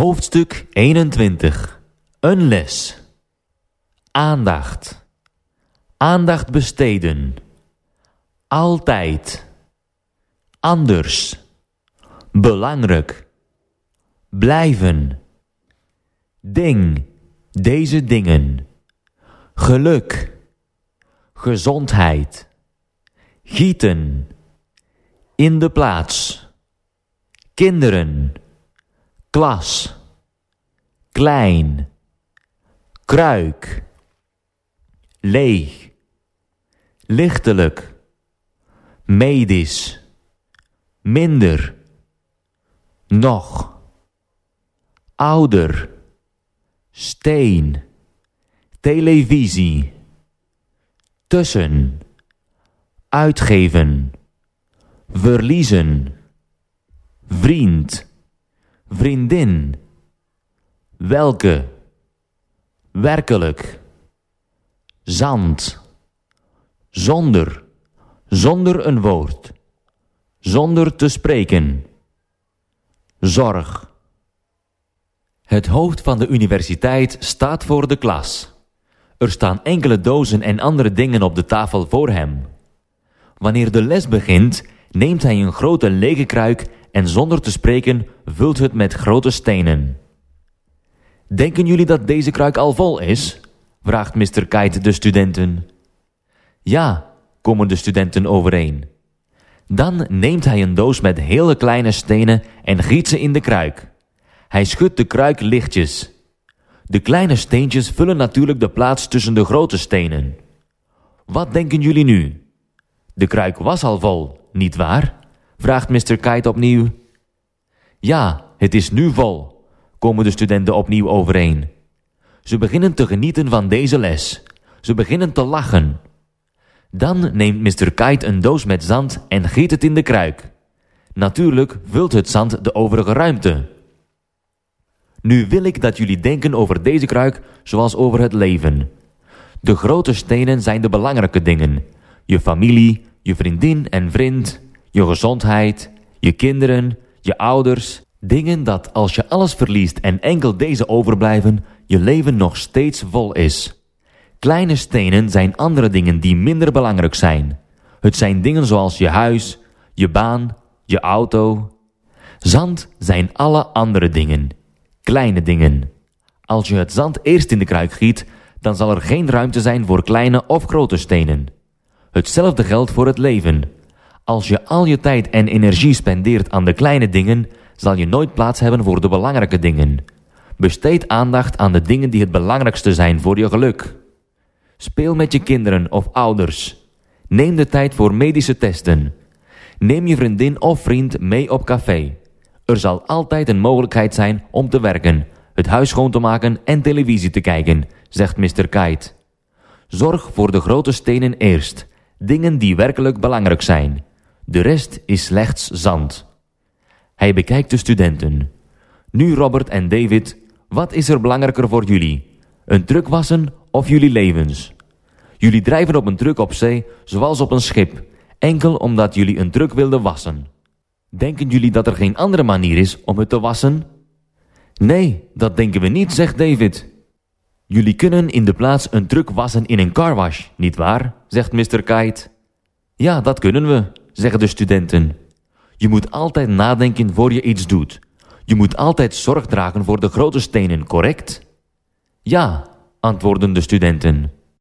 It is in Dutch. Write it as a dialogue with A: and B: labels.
A: Hoofdstuk 21. Een les. Aandacht. Aandacht besteden. Altijd. Anders. Belangrijk. Blijven. Ding. Deze dingen. Geluk. Gezondheid. Gieten. In de plaats. Kinderen. Klas. Klein. Kruik. Leeg. Lichtelijk. Medisch. Minder. Nog. Ouder. Steen. Televisie. Tussen. Uitgeven. Verliezen. Vriend. Vriendin. Welke. Werkelijk. Zand. Zonder. Zonder een woord. Zonder te spreken. Zorg. Het hoofd van de universiteit staat voor de klas. Er staan enkele dozen en andere dingen op de tafel voor hem. Wanneer de les begint, neemt hij een grote lege kruik en zonder te spreken vult het met grote stenen. Denken jullie dat deze kruik al vol is? Vraagt Mr. Kite de studenten. Ja, komen de studenten overeen. Dan neemt hij een doos met hele kleine stenen en giet ze in de kruik. Hij schudt de kruik lichtjes. De kleine steentjes vullen natuurlijk de plaats tussen de grote stenen. Wat denken jullie nu? De kruik was al vol, niet waar? Vraagt Mr. Kite opnieuw. Ja, het is nu vol, komen de studenten opnieuw overeen. Ze beginnen te genieten van deze les. Ze beginnen te lachen. Dan neemt Mr. Kite een doos met zand en giet het in de kruik. Natuurlijk vult het zand de overige ruimte. Nu wil ik dat jullie denken over deze kruik zoals over het leven. De grote stenen zijn de belangrijke dingen. Je familie, je vriendin en vriend, je gezondheid, je kinderen, je ouders. Dingen dat als je alles verliest en enkel deze overblijven, je leven nog steeds vol is. Kleine stenen zijn andere dingen die minder belangrijk zijn. Het zijn dingen zoals je huis, je baan, je auto. Zand zijn alle andere dingen. Kleine dingen. Als je het zand eerst in de kruik giet, dan zal er geen ruimte zijn voor kleine of grote stenen. Hetzelfde geldt voor het leven. Als je al je tijd en energie spendeert aan de kleine dingen, zal je nooit plaats hebben voor de belangrijke dingen. Besteed aandacht aan de dingen die het belangrijkste zijn voor je geluk. Speel met je kinderen of ouders. Neem de tijd voor medische testen. Neem je vriendin of vriend mee op café. Er zal altijd een mogelijkheid zijn om te werken, het huis schoon te maken en televisie te kijken, zegt Mr. Kite. Zorg voor de grote stenen eerst, dingen die werkelijk belangrijk zijn. De rest is slechts zand. Hij bekijkt de studenten. Nu Robert en David, wat is er belangrijker voor jullie? Een truck wassen of jullie levens? Jullie drijven op een truck op zee, zoals op een schip, enkel omdat jullie een truck wilden wassen. Denken jullie dat er geen andere manier is om het te wassen? Nee, dat denken we niet, zegt David. Jullie kunnen in de plaats een truck wassen in een carwash, niet waar? Zegt Mr. Kite. Ja, dat kunnen we, zeggen de studenten. Je moet altijd nadenken voor je iets doet. Je moet altijd zorg dragen voor de grote stenen, correct? Ja, antwoorden de studenten.